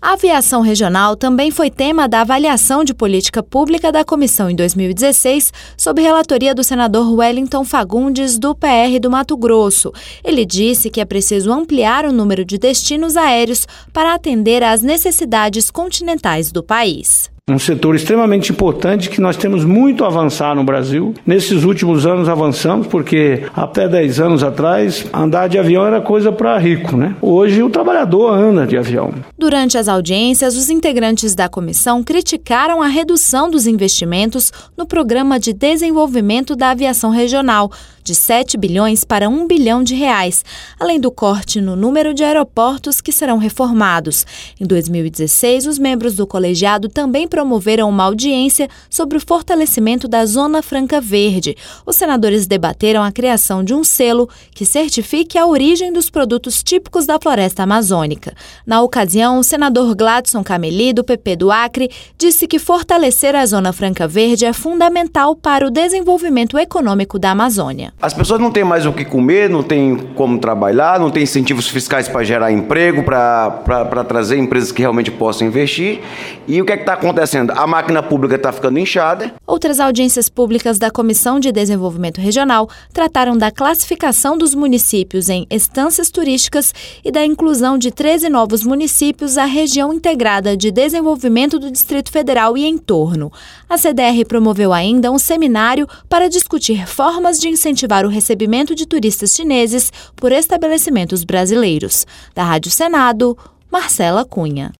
A aviação regional também foi tema da avaliação de política pública da comissão em 2016, sob relatoria do senador Wellington Fagundes, do PR do Mato Grosso. Ele disse que é preciso ampliar o número de destinos aéreos para atender às necessidades continentais do país. Um setor extremamente importante que nós temos muito a avançar no Brasil. Nesses últimos anos avançamos, porque até 10 anos atrás, andar de avião era coisa para rico, né? Hoje o trabalhador anda de avião. Durante as audiências, os integrantes da comissão criticaram a redução dos investimentos no Programa de Desenvolvimento da Aviação Regional, de 7 bilhões para 1 bilhão de reais, além do corte no número de aeroportos que serão reformados. Em 2016, os membros do colegiado também promoveram uma audiência sobre o fortalecimento da Zona Franca Verde. Os senadores debateram a criação de um selo que certifique a origem dos produtos típicos da floresta amazônica. Na ocasião, o senador Gladson Cameli, do PP do Acre, disse que fortalecer a Zona Franca Verde é fundamental para o desenvolvimento econômico da Amazônia. As pessoas não têm mais o que comer, não têm como trabalhar, não têm incentivos fiscais para gerar emprego, para trazer empresas que realmente possam investir. E o que é que está acontecendo? A máquina pública está ficando inchada. Outras audiências públicas da Comissão de Desenvolvimento Regional trataram da classificação dos municípios em estâncias turísticas e da inclusão de 13 novos municípios à região integrada de desenvolvimento do Distrito Federal e entorno. A CDR promoveu ainda um seminário para discutir formas de incentivar o recebimento de turistas chineses por estabelecimentos brasileiros. Da Rádio Senado, Marcela Cunha.